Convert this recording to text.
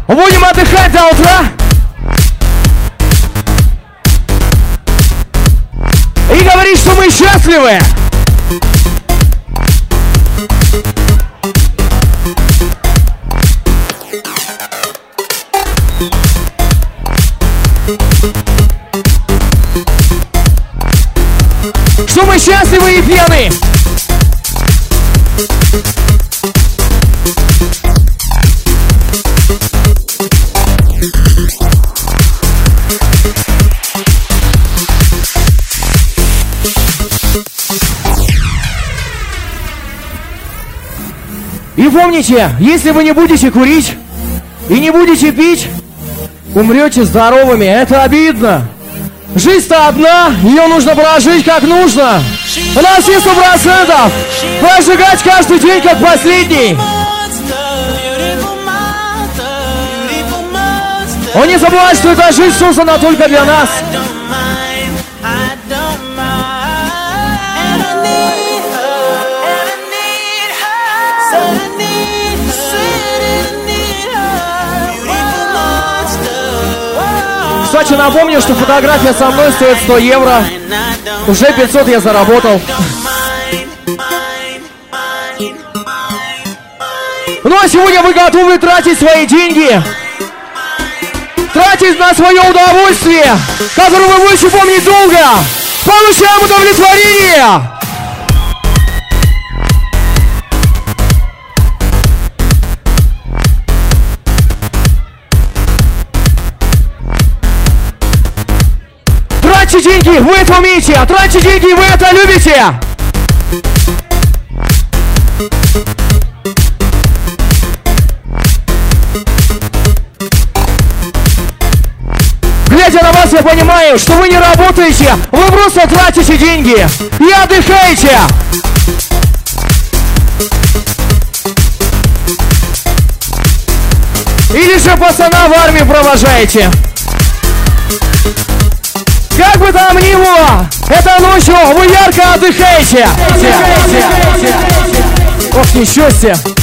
Будем отдыхать до утра. И говорить, что мы счастливы. Что мы счастливы и пьяны. И помните, если вы не будете курить и не будете пить, умрете здоровыми. Это обидно. Жизнь-то одна, ее нужно прожить как нужно. На все 100%. Прожигать каждый день как последний. Он не забывает, что эта жизнь создана только для нас. Кстати, напомню, что фотография со мной стоит 100 евро. Уже 500 я заработал. Ну а сегодня вы готовы тратить свои деньги, тратить на свое удовольствие, которое вы будете помнить долго. Получаем удовлетворение. Тратьте деньги, вы это умеете, а тратьте деньги, вы это любите. Глядя на вас, я понимаю, что вы не работаете, вы просто тратите деньги и отдыхаете. Или же пацана в армию провожаете. Как бы там ни было, это ночью вы ярко отдыхаете. Ох, ничего себе.